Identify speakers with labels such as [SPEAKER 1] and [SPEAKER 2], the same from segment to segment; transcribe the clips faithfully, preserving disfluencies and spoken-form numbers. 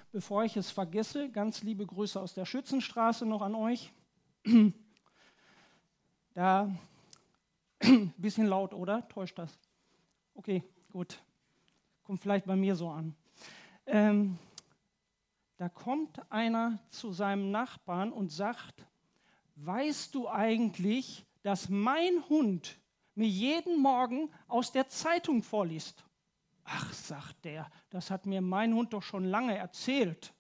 [SPEAKER 1] Bevor ich es vergesse, ganz liebe Grüße aus der Schützenstraße noch an euch. Da, ein bisschen laut, oder? Täuscht das? Okay, gut. Kommt vielleicht bei mir so an. Ähm, da kommt einer zu seinem Nachbarn und sagt, weißt du eigentlich, dass mein Hund mir jeden Morgen aus der Zeitung vorliest? Ach, sagt der, das hat mir mein Hund doch schon lange erzählt.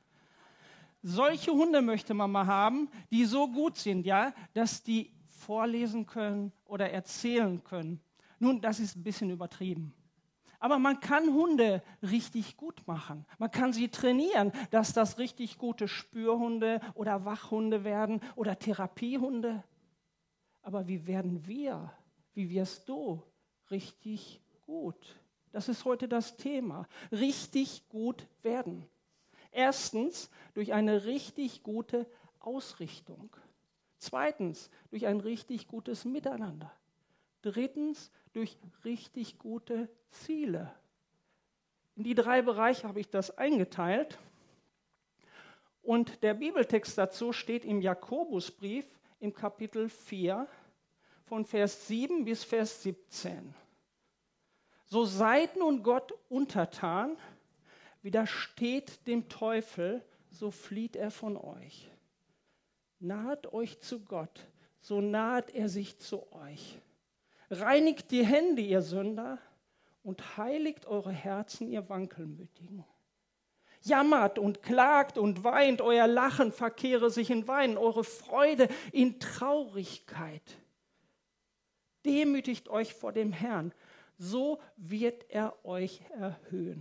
[SPEAKER 1] Solche Hunde möchte man mal haben, die so gut sind, ja, dass die vorlesen können oder erzählen können. Nun, das ist ein bisschen übertrieben. Aber man kann Hunde richtig gut machen. Man kann sie trainieren, dass das richtig gute Spürhunde oder Wachhunde werden oder Therapiehunde. Aber wie werden wir, wie wirst du richtig gut? Das ist heute das Thema. Richtig gut werden. Erstens durch eine richtig gute Ausrichtung. Zweitens durch ein richtig gutes Miteinander. Drittens durch richtig gute Ziele. In die drei Bereiche habe ich das eingeteilt. Und der Bibeltext dazu steht im Jakobusbrief im Kapitel vier von Vers sieben bis Vers siebzehn. So seid nun Gott untertan, widersteht dem Teufel, so flieht er von euch. Naht euch zu Gott, so naht er sich zu euch. Reinigt die Hände, ihr Sünder, und heiligt eure Herzen, ihr Wankelmütigen. Jammert und klagt und weint, euer Lachen verkehre sich in Weinen, eure Freude in Traurigkeit. Demütigt euch vor dem Herrn, so wird er euch erhöhen.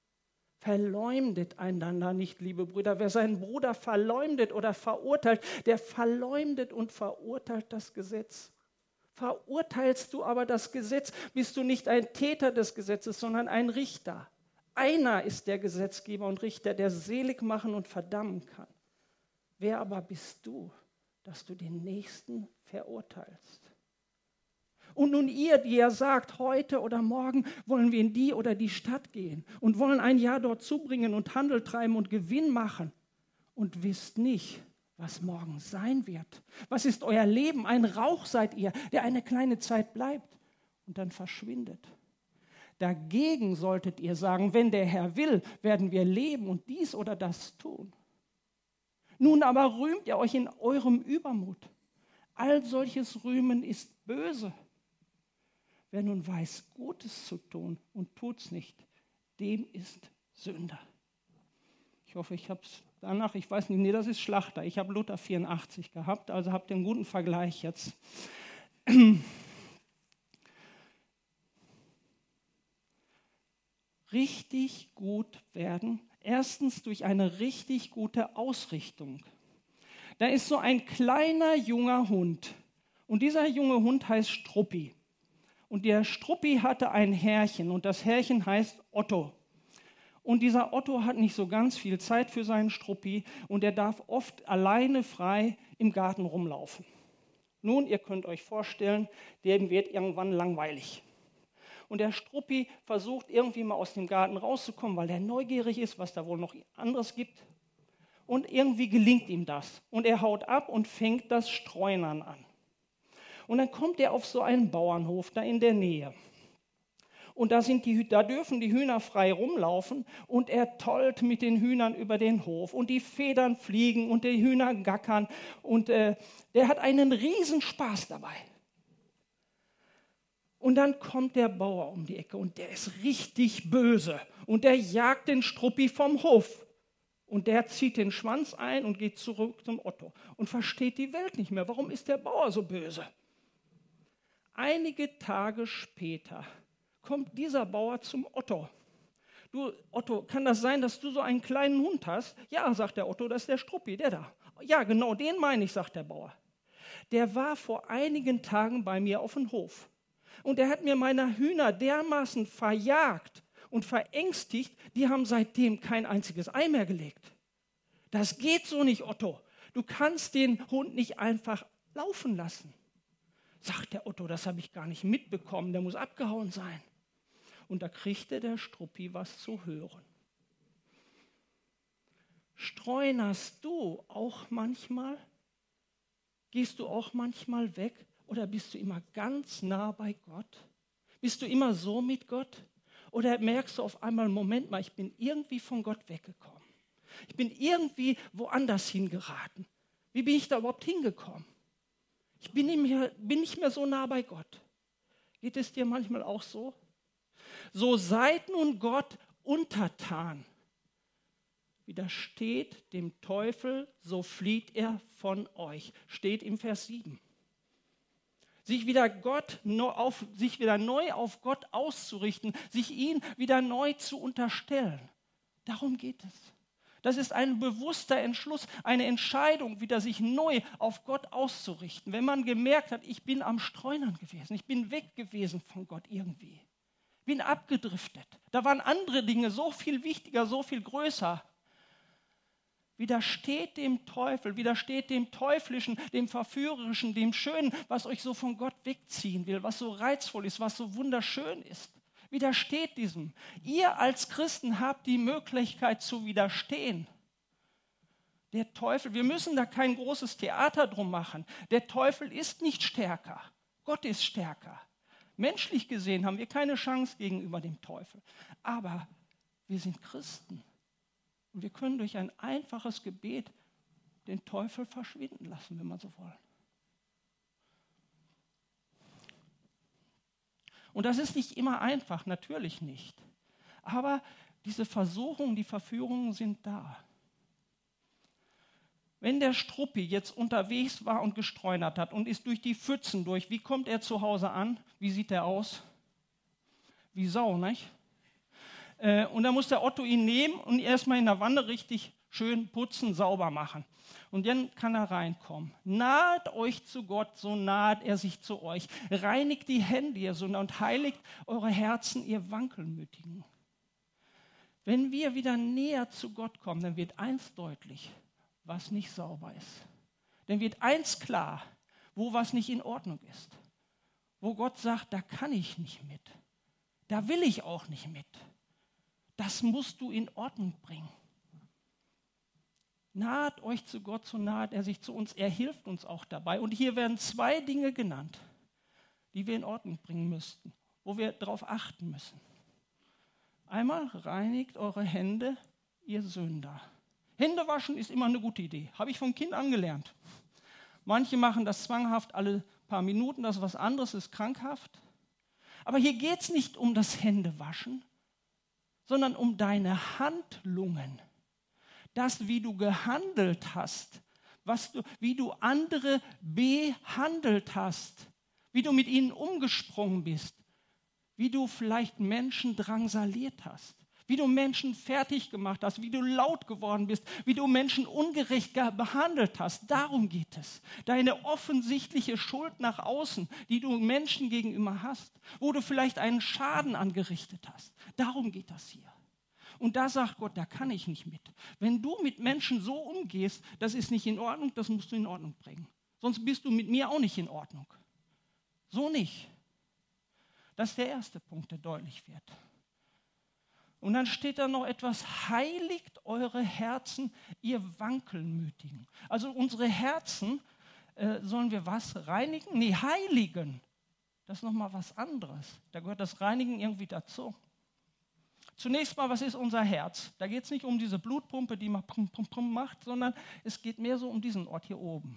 [SPEAKER 1] Verleumdet einander nicht, liebe Brüder. Wer seinen Bruder verleumdet oder verurteilt, der verleumdet und verurteilt das Gesetz. Verurteilst du aber das Gesetz, bist du nicht ein Täter des Gesetzes, sondern ein Richter. Einer ist der Gesetzgeber und Richter, der selig machen und verdammen kann. Wer aber bist du, dass du den Nächsten verurteilst? Und nun ihr, die ja sagt, heute oder morgen wollen wir in die oder die Stadt gehen und wollen ein Jahr dort zubringen und Handel treiben und Gewinn machen und wisst nicht, was morgen sein wird. Was ist euer Leben? Ein Rauch seid ihr, der eine kleine Zeit bleibt und dann verschwindet. Dagegen solltet ihr sagen, wenn der Herr will, werden wir leben und dies oder das tun. Nun aber rühmt ihr euch in eurem Übermut. All solches Rühmen ist böse. Wer nun weiß, Gutes zu tun und tut's nicht, dem ist Sünder. Ich hoffe, ich habe es danach, ich weiß nicht, nee, das ist Schlachter. Ich habe Luther vierundachtzig gehabt, also habt ihr einen guten Vergleich jetzt. Richtig gut werden, erstens durch eine richtig gute Ausrichtung. Da ist so ein kleiner, junger Hund und dieser junge Hund heißt Struppi. Und der Struppi hatte ein Herrchen und das Herrchen heißt Otto. Und dieser Otto hat nicht so ganz viel Zeit für seinen Struppi und er darf oft alleine frei im Garten rumlaufen. Nun, ihr könnt euch vorstellen, dem wird irgendwann langweilig. Und der Struppi versucht irgendwie mal aus dem Garten rauszukommen, weil er neugierig ist, was da wohl noch anderes gibt. Und irgendwie gelingt ihm das. Und er haut ab und fängt das Streunern an. Und dann kommt er auf so einen Bauernhof da in der Nähe. Und da, sind die, da dürfen die Hühner frei rumlaufen und er tollt mit den Hühnern über den Hof. Und die Federn fliegen und die Hühner gackern. Und äh, der hat einen Riesenspaß dabei. Und dann kommt der Bauer um die Ecke und der ist richtig böse. Und der jagt den Struppi vom Hof. Und der zieht den Schwanz ein und geht zurück zum Otto und versteht die Welt nicht mehr. Warum ist der Bauer so böse? Einige Tage später kommt dieser Bauer zum Otto. Du, Otto, kann das sein, dass du so einen kleinen Hund hast? Ja, sagt der Otto, das ist der Struppi, der da. Ja, genau, den meine ich, sagt der Bauer. Der war vor einigen Tagen bei mir auf dem Hof. Und der hat mir meine Hühner dermaßen verjagt und verängstigt, die haben seitdem kein einziges Ei mehr gelegt. Das geht so nicht, Otto. Du kannst den Hund nicht einfach laufen lassen. Sagt der Otto, das habe ich gar nicht mitbekommen, der muss abgehauen sein. Und da kriegte der Struppi was zu hören. Streunerst du auch manchmal? Gehst du auch manchmal weg? Oder bist du immer ganz nah bei Gott? Bist du immer so mit Gott? Oder merkst du auf einmal, Moment mal, ich bin irgendwie von Gott weggekommen. Ich bin irgendwie woanders hingeraten. Wie bin ich da überhaupt hingekommen? Ich bin nicht mehr, bin nicht mehr so nah bei Gott. Geht es dir manchmal auch so? So seid nun Gott untertan. Widersteht dem Teufel, so flieht er von euch. Steht im Vers sieben. Sich wieder, Gott, auf, sich wieder neu auf Gott auszurichten, sich ihn wieder neu zu unterstellen. Darum geht es. Das ist ein bewusster Entschluss, eine Entscheidung, wieder sich neu auf Gott auszurichten. Wenn man gemerkt hat, ich bin am Streunern gewesen, ich bin weg gewesen von Gott irgendwie, bin abgedriftet. Da waren andere Dinge so viel wichtiger, so viel größer. Widersteht dem Teufel, widersteht dem Teuflischen, dem Verführerischen, dem Schönen, was euch so von Gott wegziehen will, was so reizvoll ist, was so wunderschön ist. Widersteht diesem. Ihr als Christen habt die Möglichkeit zu widerstehen. Der Teufel, wir müssen da kein großes Theater drum machen. Der Teufel ist nicht stärker. Gott ist stärker. Menschlich gesehen haben wir keine Chance gegenüber dem Teufel. Aber wir sind Christen. Und wir können durch ein einfaches Gebet den Teufel verschwinden lassen, wenn man so will. Und das ist nicht immer einfach, natürlich nicht. Aber diese Versuchungen, die Verführungen sind da. Wenn der Struppi jetzt unterwegs war und gestreunert hat und ist durch die Pfützen durch, wie kommt er zu Hause an? Wie sieht er aus? Wie Sau, nicht? Äh, und dann muss der Otto ihn nehmen und erstmal in der Wanne richtig schön putzen, sauber machen. Und dann kann er reinkommen. Naht euch zu Gott, so naht er sich zu euch. Reinigt die Hände, ihr Sünder, und heiligt eure Herzen, ihr Wankelmütigen. Wenn wir wieder näher zu Gott kommen, dann wird eins deutlich, was nicht sauber ist. Dann wird eins klar, wo was nicht in Ordnung ist. Wo Gott sagt, da kann ich nicht mit. Da will ich auch nicht mit. Das musst du in Ordnung bringen. Naht euch zu Gott, so naht er sich zu uns. Er hilft uns auch dabei. Und hier werden zwei Dinge genannt, die wir in Ordnung bringen müssten, wo wir darauf achten müssen. Einmal reinigt eure Hände, ihr Sünder. Hände waschen ist immer eine gute Idee. Habe ich vom Kind angelernt. Manche machen das zwanghaft alle paar Minuten, das ist was anderes, ist krankhaft. Aber hier geht es nicht um das Händewaschen, sondern um deine Handlungen. Das, wie du gehandelt hast, was du, wie du andere behandelt hast, wie du mit ihnen umgesprungen bist, wie du vielleicht Menschen drangsaliert hast, wie du Menschen fertig gemacht hast, wie du laut geworden bist, wie du Menschen ungerecht behandelt hast. Darum geht es. Deine offensichtliche Schuld nach außen, die du Menschen gegenüber hast, wo du vielleicht einen Schaden angerichtet hast. Darum geht das hier. Und da sagt Gott, da kann ich nicht mit. Wenn du mit Menschen so umgehst, das ist nicht in Ordnung, das musst du in Ordnung bringen. Sonst bist du mit mir auch nicht in Ordnung. So nicht. Das ist der erste Punkt, der deutlich wird. Und dann steht da noch etwas, heiligt eure Herzen, ihr Wankelmütigen. Also unsere Herzen, äh, sollen wir was reinigen? Nee, heiligen. Das ist nochmal was anderes. Da gehört das Reinigen irgendwie dazu. Zunächst mal, was ist unser Herz? Da geht es nicht um diese Blutpumpe, die man pum, pum, pum macht, sondern es geht mehr so um diesen Ort hier oben.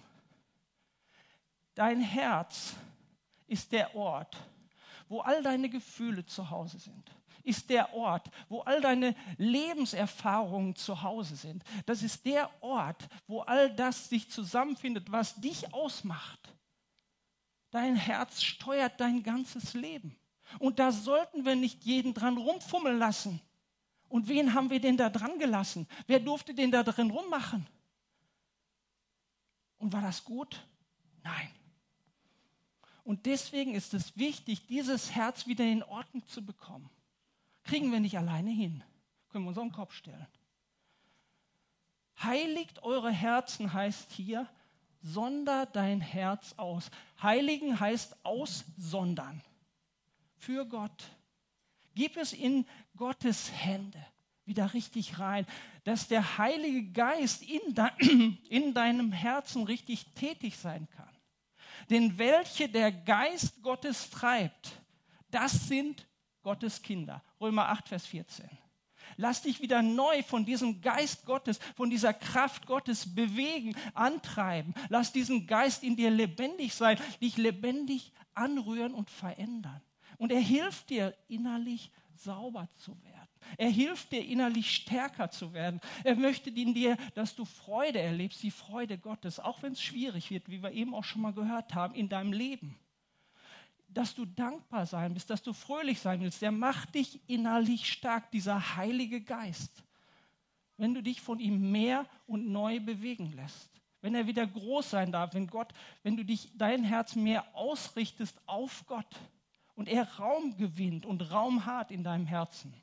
[SPEAKER 1] Dein Herz ist der Ort, wo all deine Gefühle zu Hause sind. Ist der Ort, wo all deine Lebenserfahrungen zu Hause sind. Das ist der Ort, wo all das sich zusammenfindet, was dich ausmacht. Dein Herz steuert dein ganzes Leben. Und da sollten wir nicht jeden dran rumfummeln lassen. Und wen haben wir denn da dran gelassen? Wer durfte denn da drin rummachen? Und war das gut? Nein. Und deswegen ist es wichtig, dieses Herz wieder in Ordnung zu bekommen. Kriegen wir nicht alleine hin. Können wir uns auf den Kopf stellen. Heiligt eure Herzen heißt hier, sonder dein Herz aus. Heiligen heißt aussondern. Für Gib es in Gottes Hände. wieder richtig rein, dass der Heilige Geist in, de, in deinem Herzen richtig tätig sein kann. Denn welche der Geist Gottes treibt, das sind Gottes Kinder. Römer acht, Vers vierzehn. Lass dich wieder neu von diesem Geist Gottes, von dieser Kraft Gottes bewegen, antreiben. Lass diesen Geist in dir lebendig sein, dich lebendig anrühren und verändern. Und er hilft dir, innerlich sauber zu werden. Er hilft dir, innerlich stärker zu werden. Er möchte in dir, dass du Freude erlebst, die Freude Gottes, auch wenn es schwierig wird, wie wir eben auch schon mal gehört haben, in deinem Leben. Dass du dankbar sein willst, dass du fröhlich sein willst, der macht dich innerlich stark, dieser Heilige Geist. Wenn du dich von ihm mehr und neu bewegen lässt, wenn er wieder groß sein darf, wenn Gott, wenn du dich, dein Herz mehr ausrichtest auf Gott und er Raum gewinnt und Raum hat in deinem Herzen.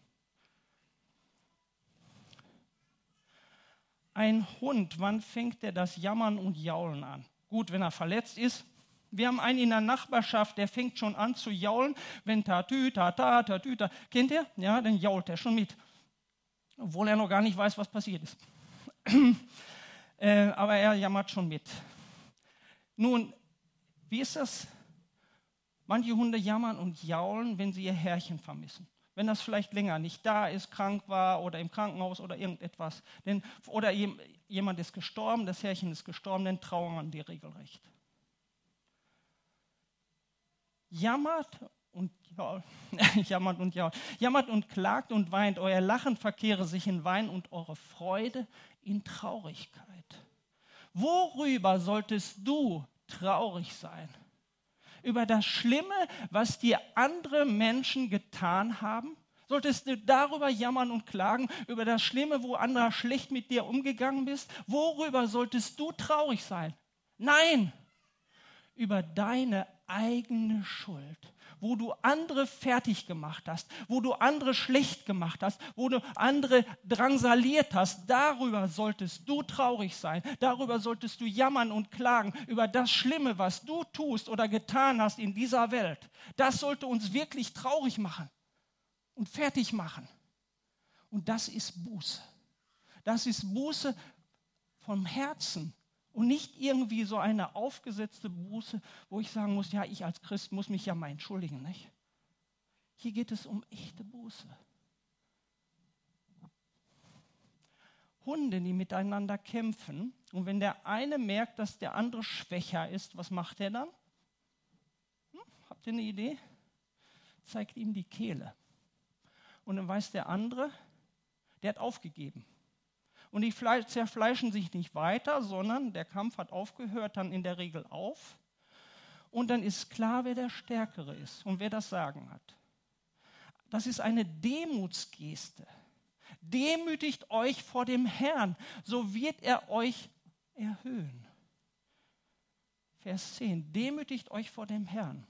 [SPEAKER 1] Ein Hund, wann fängt er das Jammern und Jaulen an? Gut, wenn er verletzt ist. Wir haben einen in der Nachbarschaft, der fängt schon an zu jaulen, wenn tatü, tata, tatü, ta. Kennt ihr? Ja, dann jault er schon mit. Obwohl er noch gar nicht weiß, was passiert ist. äh, aber er jammert schon mit. Nun, wie ist das? Manche Hunde jammern und jaulen, wenn sie ihr Herrchen vermissen. Wenn das vielleicht länger nicht da ist, krank war oder im Krankenhaus oder irgendetwas. Denn, oder jemand ist gestorben, das Herrchen ist gestorben, dann trauern die regelrecht. Jammert und, ja, jammert und ja, jammert und klagt und weint. Euer Lachen verkehre sich in Wein und eure Freude in Traurigkeit. Worüber solltest du traurig sein? Über das Schlimme, was dir andere Menschen getan haben? Solltest du darüber jammern und klagen, über das Schlimme, wo andere schlecht mit dir umgegangen bist? Worüber solltest du traurig sein? Nein, über deine eigene Schuld, wo du andere fertig gemacht hast, wo du andere schlecht gemacht hast, wo du andere drangsaliert hast, darüber solltest du traurig sein, darüber solltest du jammern und klagen, über das Schlimme, was du tust oder getan hast in dieser Welt. Das sollte uns wirklich traurig machen und fertig machen. Und das ist Buße. Das ist Buße vom Herzen. Und nicht irgendwie so eine aufgesetzte Buße, wo ich sagen muss, ja, ich als Christ muss mich ja mal entschuldigen, nicht? Hier geht es um echte Buße. Hunde, die miteinander kämpfen, und wenn der eine merkt, dass der andere schwächer ist, was macht er dann? Hm, habt ihr eine Idee? Zeigt ihm die Kehle. Und dann weiß der andere, der hat aufgegeben. Und die zerfleischen sich nicht weiter, sondern der Kampf hat aufgehört, dann in der Regel auf. Und dann ist klar, wer der Stärkere ist und wer das Sagen hat. Das ist eine Demutsgeste. Demütigt euch vor dem Herrn, so wird er euch erhöhen. Vers zehn, demütigt euch vor dem Herrn.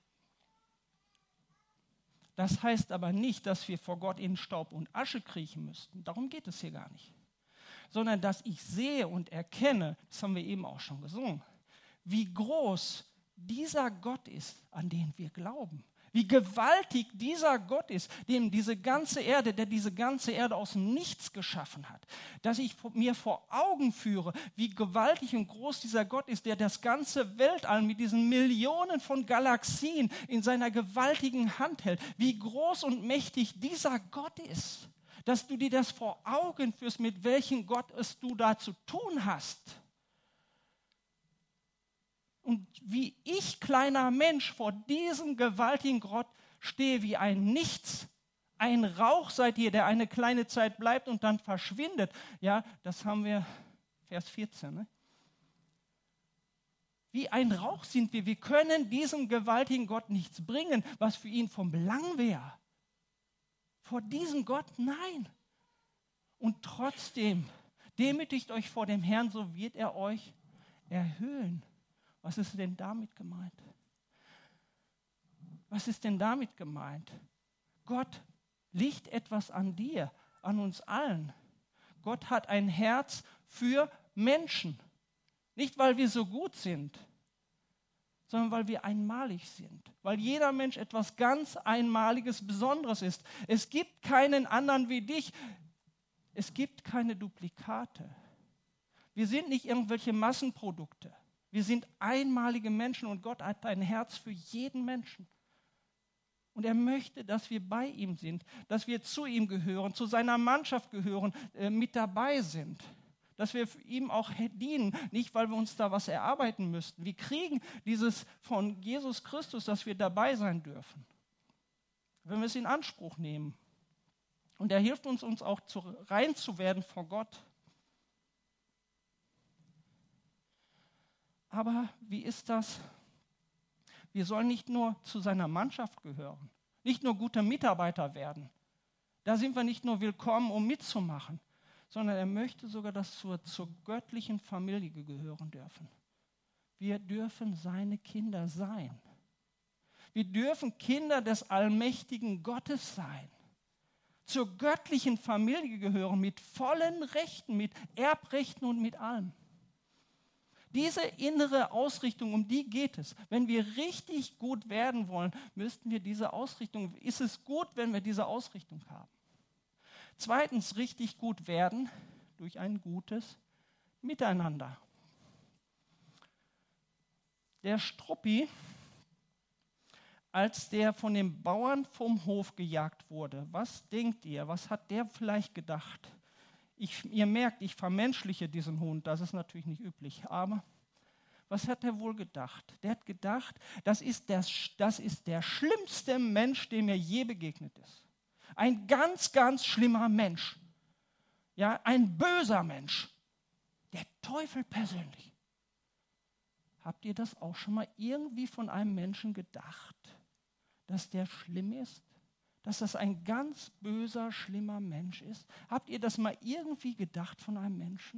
[SPEAKER 1] Das heißt aber nicht, dass wir vor Gott in Staub und Asche kriechen müssten. Darum geht es hier gar nicht. Sondern dass ich sehe und erkenne, das haben wir eben auch schon gesungen, wie groß dieser Gott ist, an den wir glauben. Wie gewaltig dieser Gott ist, dem diese ganze Erde, der diese ganze Erde aus dem Nichts geschaffen hat. Dass ich mir vor Augen führe, wie gewaltig und groß dieser Gott ist, der das ganze Weltall mit diesen Millionen von Galaxien in seiner gewaltigen Hand hält. Wie groß und mächtig dieser Gott ist. Dass du dir das vor Augen führst, mit welchem Gott es du da zu tun hast. Und wie ich, kleiner Mensch, vor diesem gewaltigen Gott stehe wie ein Nichts, ein Rauch seid ihr, der eine kleine Zeit bleibt und dann verschwindet. Ja, das haben wir, Vers vierzehn. Ne? Wie ein Rauch sind wir. Wir können diesem gewaltigen Gott nichts bringen, was für ihn vom Belang wäre. Vor diesem Gott, nein. Und trotzdem, demütigt euch vor dem Herrn, so wird er euch erhöhen. Was ist denn damit gemeint? Was ist denn damit gemeint? Gott liegt etwas an dir, an uns allen. Gott hat ein Herz für Menschen. Nicht, weil wir so gut sind, sondern weil wir einmalig sind. Weil jeder Mensch etwas ganz Einmaliges, Besonderes ist. Es gibt keinen anderen wie dich. Es gibt keine Duplikate. Wir sind nicht irgendwelche Massenprodukte. Wir sind einmalige Menschen und Gott hat ein Herz für jeden Menschen. Und er möchte, dass wir bei ihm sind, dass wir zu ihm gehören, zu seiner Mannschaft gehören, äh, mit dabei sind. Dass wir ihm auch dienen, nicht weil wir uns da was erarbeiten müssten. Wir kriegen dieses von Jesus Christus, dass wir dabei sein dürfen, wenn wir es in Anspruch nehmen. Und er hilft uns, uns auch zu, rein zu werden vor Gott. Aber wie ist das? Wir sollen nicht nur zu seiner Mannschaft gehören, nicht nur gute Mitarbeiter werden. Da sind wir nicht nur willkommen, um mitzumachen, sondern er möchte sogar, dass wir zur göttlichen Familie gehören dürfen. Wir dürfen seine Kinder sein. Wir dürfen Kinder des allmächtigen Gottes sein. Zur göttlichen Familie gehören mit vollen Rechten, mit Erbrechten und mit allem. Diese innere Ausrichtung, um die geht es. Wenn wir richtig gut werden wollen, müssten wir diese Ausrichtung, ist es gut, wenn wir diese Ausrichtung haben. Zweitens, richtig gut werden durch ein gutes Miteinander. Der Struppi, als der von den Bauern vom Hof gejagt wurde, was denkt ihr, was hat der vielleicht gedacht? Ich, ihr merkt, ich vermenschliche diesen Hund, das ist natürlich nicht üblich, aber was hat er wohl gedacht? Der hat gedacht, das ist der, das ist der schlimmste Mensch, dem mir je begegnet ist. Ein ganz, ganz schlimmer Mensch. Ja, ein böser Mensch. Der Teufel persönlich. Habt ihr das auch schon mal irgendwie von einem Menschen gedacht, dass der schlimm ist? Dass das ein ganz böser, schlimmer Mensch ist? Habt ihr das mal irgendwie gedacht von einem Menschen?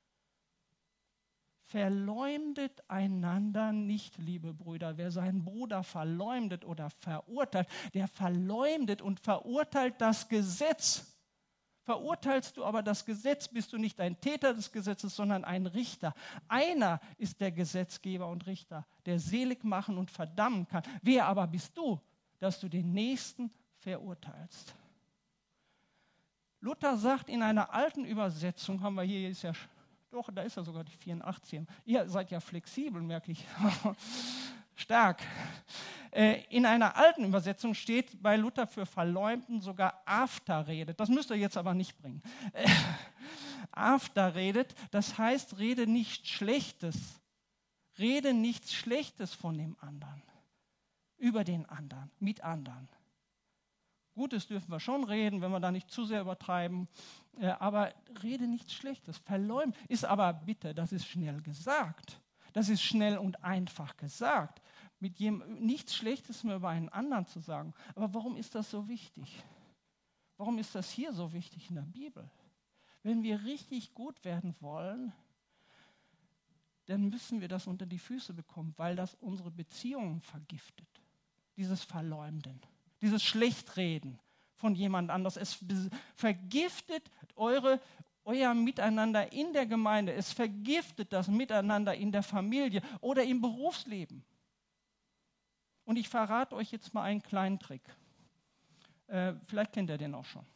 [SPEAKER 1] Verleumdet einander nicht, liebe Brüder. Wer seinen Bruder verleumdet oder verurteilt, der verleumdet und verurteilt das Gesetz. Verurteilst du aber das Gesetz, bist du nicht ein Täter des Gesetzes, sondern ein Richter. Einer ist der Gesetzgeber und Richter, der selig machen und verdammen kann. Wer aber bist du, dass du den Nächsten verurteilst? Luther sagt in einer alten Übersetzung, haben wir hier, ist ja, doch, da ist ja sogar die vierundachtzig. Ihr seid ja flexibel, merke ich. Stark. In einer alten Übersetzung steht bei Luther für Verleumden sogar Afterredet. Das müsst ihr jetzt aber nicht bringen. Afterredet, das heißt, rede nichts Schlechtes. Rede nichts Schlechtes von dem anderen. Über den anderen, mit anderen. Gutes dürfen wir schon reden, wenn wir da nicht zu sehr übertreiben. Aber rede nichts Schlechtes. Verleumden ist aber bitte, das ist schnell gesagt. Das ist schnell und einfach gesagt. Mit jedem, nichts Schlechtes mehr über einen anderen zu sagen. Aber warum ist das so wichtig? Warum ist das hier so wichtig in der Bibel? Wenn wir richtig gut werden wollen, dann müssen wir das unter die Füße bekommen, weil das unsere Beziehungen vergiftet. Dieses Verleumden, dieses Schlechtreden von jemand anderes. Es vergiftet eure, euer Miteinander in der Gemeinde. Es vergiftet das Miteinander in der Familie oder im Berufsleben. Und ich verrate euch jetzt mal einen kleinen Trick. Äh, vielleicht kennt ihr den auch schon.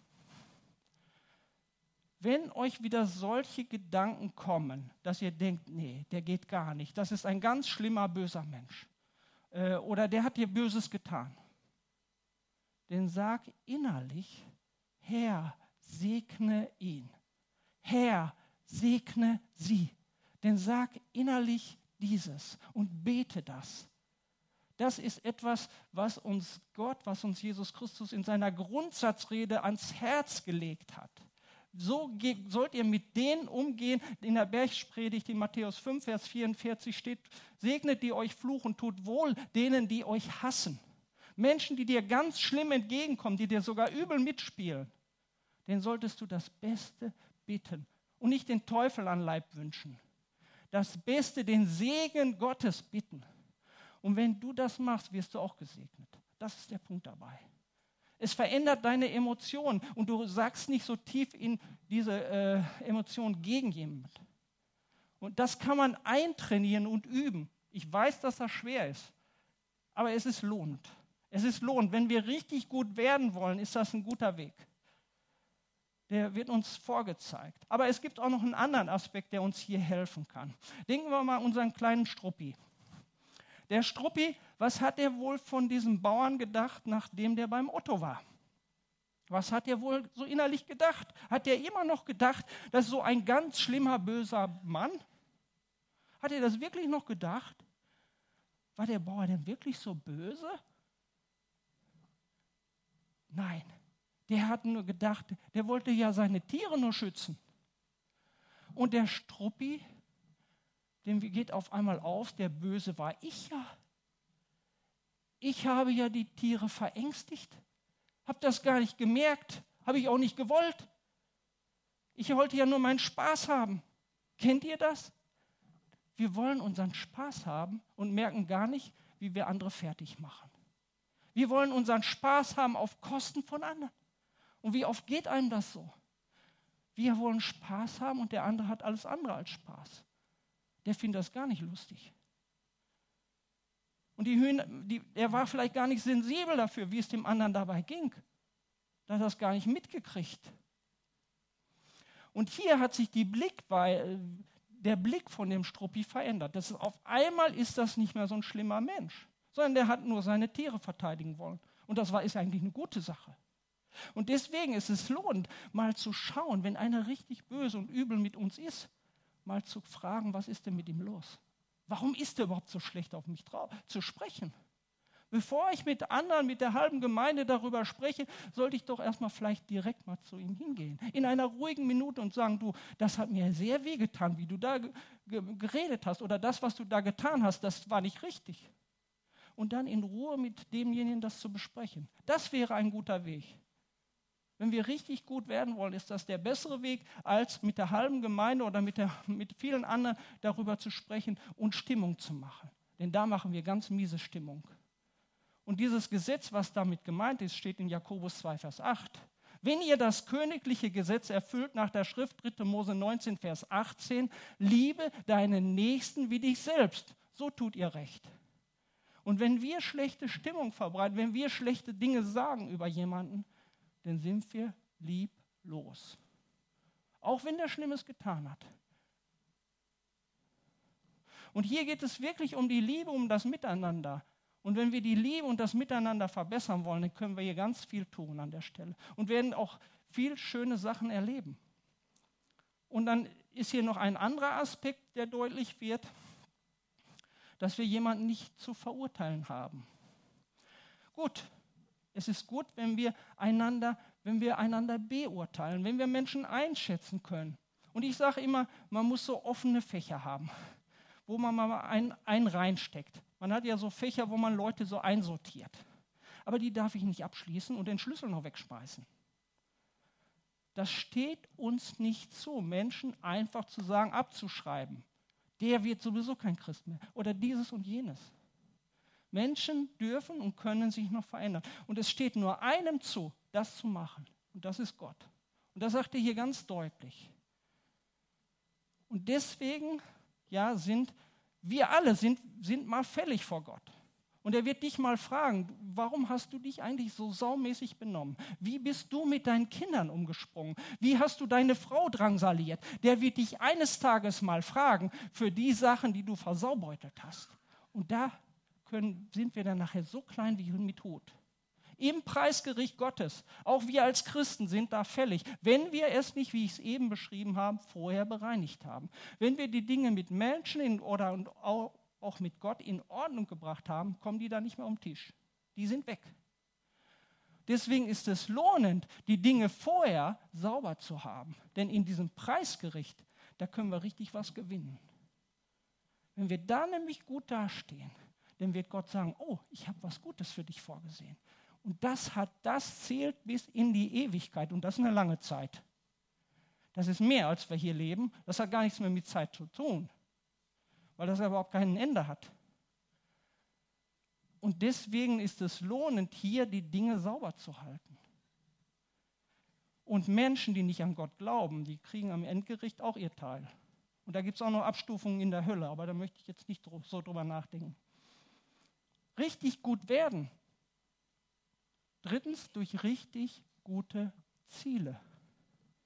[SPEAKER 1] Wenn euch wieder solche Gedanken kommen, dass ihr denkt, nee, der geht gar nicht, das ist ein ganz schlimmer, böser Mensch äh, oder der hat dir Böses getan, dann sag innerlich, Herr, segne ihn. Herr, segne sie. Denn sag innerlich dieses und bete das. Das ist etwas, was uns Gott, was uns Jesus Christus in seiner Grundsatzrede ans Herz gelegt hat. So sollt ihr mit denen umgehen. In der Bergpredigt in Matthäus fünf, Vers vierundvierzig steht, segnet die euch fluchen, tut wohl denen, die euch hassen. Menschen, die dir ganz schlimm entgegenkommen, die dir sogar übel mitspielen, denen solltest du das Beste bitten und nicht den Teufel an Leib wünschen. Das Beste, den Segen Gottes bitten. Und wenn du das machst, wirst du auch gesegnet. Das ist der Punkt dabei. Es verändert deine Emotionen und du sagst nicht so tief in diese äh, Emotionen gegen jemanden. Und das kann man eintrainieren und üben. Ich weiß, dass das schwer ist, aber es ist lohnend. Es ist lohnend. Wenn wir richtig gut werden wollen, ist das ein guter Weg. der wird uns vorgezeigt. Aber es gibt auch noch einen anderen Aspekt, der uns hier helfen kann. Denken wir mal an unseren kleinen Struppi. Der Struppi, was hat er wohl von diesem Bauern gedacht, nachdem der beim Otto war? Was hat er wohl so innerlich gedacht? Hat er immer noch gedacht, dass so ein ganz schlimmer, böser Mann? Hat er das wirklich noch gedacht? War der Bauer denn wirklich so böse? Nein, der hat nur gedacht, der wollte ja seine Tiere nur schützen. Und der Struppi, dem geht auf einmal auf, der Böse war ich ja. Ich habe ja die Tiere verängstigt. Habe das gar nicht gemerkt, habe ich auch nicht gewollt. Ich wollte ja nur meinen Spaß haben. Kennt ihr das? Wir wollen unseren Spaß haben und merken gar nicht, wie wir andere fertig machen. Wir wollen unseren Spaß haben auf Kosten von anderen. Und wie oft geht einem das so? Wir wollen Spaß haben und der andere hat alles andere als Spaß. Der findet das gar nicht lustig. Und die Hühner, die, er war vielleicht gar nicht sensibel dafür, wie es dem anderen dabei ging. Da hat er das gar nicht mitgekriegt. Und hier hat sich die Blickweise, der Blick von dem Struppi verändert. Das ist, auf einmal ist das nicht mehr so ein schlimmer Mensch, sondern der hat nur seine Tiere verteidigen wollen. Und das war, ist eigentlich eine gute Sache. Und deswegen ist es lohnend, mal zu schauen, wenn einer richtig böse und übel mit uns ist, mal zu fragen, was ist denn mit ihm los? Warum ist er überhaupt so schlecht auf mich drauf zu sprechen? Bevor ich mit anderen, mit der halben Gemeinde darüber spreche, sollte ich doch erstmal vielleicht direkt mal zu ihm hingehen. In einer ruhigen Minute und sagen, du, das hat mir sehr wehgetan, wie du da ge- geredet hast oder das, was du da getan hast, das war nicht richtig. Und dann in Ruhe mit demjenigen das zu besprechen. Das wäre ein guter Weg. Wenn wir richtig gut werden wollen, ist das der bessere Weg, als mit der halben Gemeinde oder mit, der, mit vielen anderen darüber zu sprechen und Stimmung zu machen. Denn da machen wir ganz miese Stimmung. Und dieses Gesetz, was damit gemeint ist, steht in Jakobus zwei, Vers acht. Wenn ihr das königliche Gesetz erfüllt nach der Schrift dritter Mose neunzehn, Vers achtzehn, liebe deinen Nächsten wie dich selbst, so tut ihr recht. Und wenn wir schlechte Stimmung verbreiten, wenn wir schlechte Dinge sagen über jemanden, dann sind wir lieblos. Auch wenn der Schlimmes getan hat. Und hier geht es wirklich um die Liebe, um das Miteinander. Und wenn wir die Liebe und das Miteinander verbessern wollen, dann können wir hier ganz viel tun an der Stelle. Und werden auch viel schöne Sachen erleben. Und dann ist hier noch ein anderer Aspekt, der deutlich wird, dass wir jemanden nicht zu verurteilen haben. Gut. Es ist gut, wenn wir einander, wenn wir einander beurteilen, wenn wir Menschen einschätzen können. Und ich sage immer, man muss so offene Fächer haben, wo man mal einen, einen reinsteckt. Man hat ja so Fächer, wo man Leute so einsortiert. Aber die darf ich nicht abschließen und den Schlüssel noch wegschmeißen. Das steht uns nicht zu, Menschen einfach zu sagen, abzuschreiben. Der wird sowieso kein Christ mehr. Oder dieses und jenes. Menschen dürfen und können sich noch verändern. Und es steht nur einem zu, das zu machen. Und das ist Gott. Und das sagt er hier ganz deutlich. Und deswegen, ja, sind wir alle sind, sind mal fällig vor Gott. Und er wird dich mal fragen, warum hast du dich eigentlich so saumäßig benommen? Wie bist du mit deinen Kindern umgesprungen? Wie hast du deine Frau drangsaliert? Der wird dich eines Tages mal fragen für die Sachen, die du versaubeutelt hast. Und da Können, sind wir dann nachher so klein wie mit Hut. Im Preisgericht Gottes, auch wir als Christen sind da fällig, wenn wir es nicht, wie ich es eben beschrieben habe, vorher bereinigt haben. Wenn wir die Dinge mit Menschen in, oder und auch, auch mit Gott in Ordnung gebracht haben, kommen die da nicht mehr um den Tisch. Die sind weg. Deswegen ist es lohnend, die Dinge vorher sauber zu haben. Denn in diesem Preisgericht, da können wir richtig was gewinnen. Wenn wir da nämlich gut dastehen, dann wird Gott sagen, oh, ich habe was Gutes für dich vorgesehen. Und das, hat, das zählt bis in die Ewigkeit und das ist eine lange Zeit. Das ist mehr, als wir hier leben. Das hat gar nichts mehr mit Zeit zu tun, weil das überhaupt kein Ende hat. Und deswegen ist es lohnend, hier die Dinge sauber zu halten. Und Menschen, die nicht an Gott glauben, die kriegen am Endgericht auch ihr Teil. Und da gibt es auch noch Abstufungen in der Hölle, aber da möchte ich jetzt nicht so drüber nachdenken. Richtig gut werden. Drittens, durch richtig gute Ziele.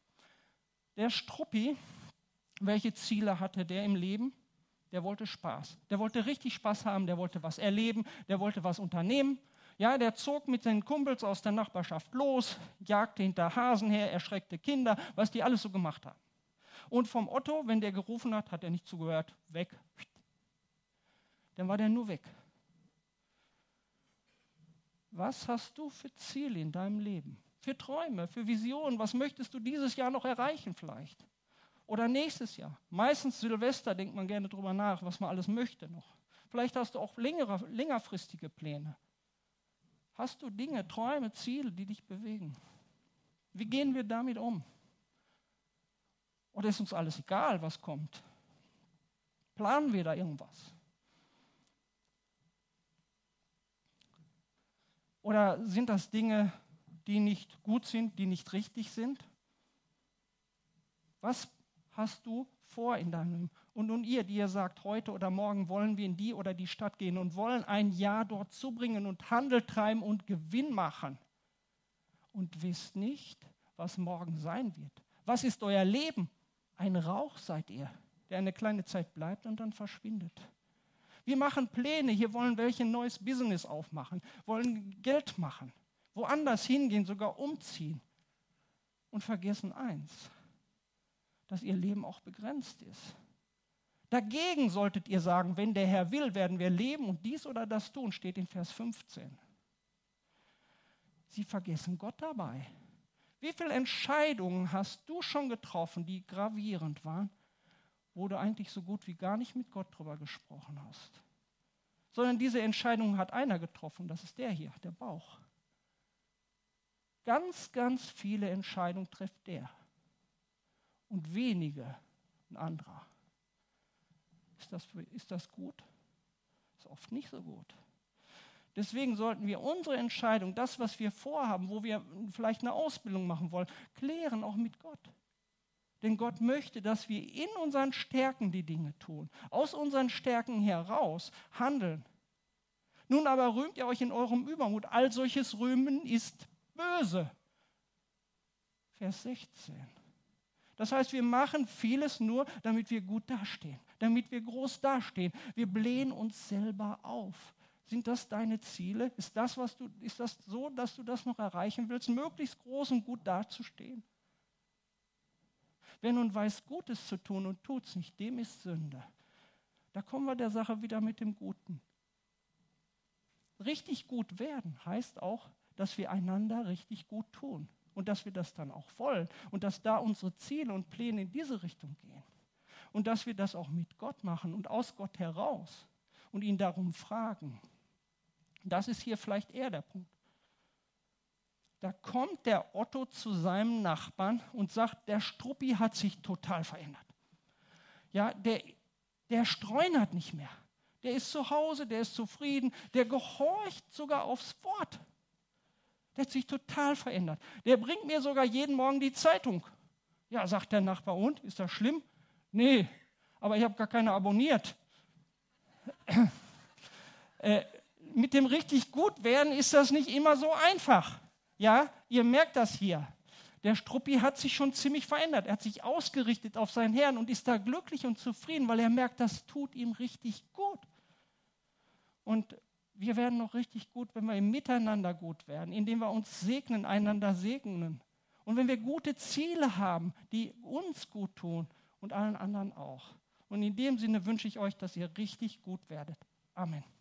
[SPEAKER 1] Der Struppi, welche Ziele hatte der im Leben? Der wollte Spaß. Der wollte richtig Spaß haben, der wollte was erleben, der wollte was unternehmen. Ja, der zog mit seinen Kumpels aus der Nachbarschaft los, jagte hinter Hasen her, erschreckte Kinder, was die alles so gemacht haben. Und vom Otto, wenn der gerufen hat, hat er nicht zugehört, weg. Dann war der nur weg. Was hast du für Ziele in deinem Leben? Für Träume, für Visionen? Was möchtest du dieses Jahr noch erreichen vielleicht? Oder nächstes Jahr? Meistens Silvester denkt man gerne drüber nach, was man alles möchte noch. Vielleicht hast du auch längere, längerfristige Pläne. Hast du Dinge, Träume, Ziele, die dich bewegen? Wie gehen wir damit um? Oder ist uns alles egal, was kommt? Planen wir da irgendwas? Oder sind das Dinge, die nicht gut sind, die nicht richtig sind? Was hast du vor in deinem Leben? Und nun ihr, die ihr sagt, heute oder morgen wollen wir in die oder die Stadt gehen und wollen ein Jahr dort zubringen und Handel treiben und Gewinn machen und wisst nicht, was morgen sein wird. Was ist euer Leben? Ein Rauch seid ihr, der eine kleine Zeit bleibt und dann verschwindet. Wir machen Pläne, hier wollen welche ein neues Business aufmachen, wollen Geld machen, woanders hingehen, sogar umziehen und vergessen eins, dass ihr Leben auch begrenzt ist. Dagegen solltet ihr sagen, wenn der Herr will, werden wir leben und dies oder das tun, steht in Vers fünfzehn. Sie vergessen Gott dabei. Wie viele Entscheidungen hast du schon getroffen, die gravierend waren, wo du eigentlich so gut wie gar nicht mit Gott drüber gesprochen hast? Sondern diese Entscheidung hat einer getroffen, das ist der hier, der Bauch. Ganz, ganz viele Entscheidungen trifft der und wenige ein anderer. Ist das, ist das gut? Ist oft nicht so gut. Deswegen sollten wir unsere Entscheidung, das, was wir vorhaben, wo wir vielleicht eine Ausbildung machen wollen, klären auch mit Gott. Denn Gott möchte, dass wir in unseren Stärken die Dinge tun, aus unseren Stärken heraus handeln. Nun aber rühmt ihr euch in eurem Übermut, all solches Rühmen ist böse. Vers sechzehn. Das heißt, wir machen vieles nur, damit wir gut dastehen, damit wir groß dastehen. Wir blähen uns selber auf. Sind das deine Ziele? Ist das, was du, ist das so, dass du das noch erreichen willst, möglichst groß und gut dazustehen? Wer nun weiß, Gutes zu tun und tut es nicht, dem ist Sünde. Da kommen wir der Sache wieder mit dem Guten. Richtig gut werden heißt auch, dass wir einander richtig gut tun. Und dass wir das dann auch wollen und dass da unsere Ziele und Pläne in diese Richtung gehen. Und dass wir das auch mit Gott machen und aus Gott heraus und ihn darum fragen. Das ist hier vielleicht eher der Punkt. Da kommt der Otto zu seinem Nachbarn und sagt, der Struppi hat sich total verändert. Ja, der, der streunert nicht mehr. Der ist zu Hause, der ist zufrieden, der gehorcht sogar aufs Wort. Der hat sich total verändert. Der bringt mir sogar jeden Morgen die Zeitung. Ja, sagt der Nachbar, und? Ist das schlimm? Nee, aber ich habe gar keine abonniert. äh, mit dem richtig gut werden ist das nicht immer so einfach. Ja, ihr merkt das hier. Der Struppi hat sich schon ziemlich verändert. Er hat sich ausgerichtet auf seinen Herrn und ist da glücklich und zufrieden, weil er merkt, das tut ihm richtig gut. Und wir werden noch richtig gut, wenn wir im Miteinander gut werden, indem wir uns segnen, einander segnen. Und wenn wir gute Ziele haben, die uns gut tun und allen anderen auch. Und in dem Sinne wünsche ich euch, dass ihr richtig gut werdet. Amen.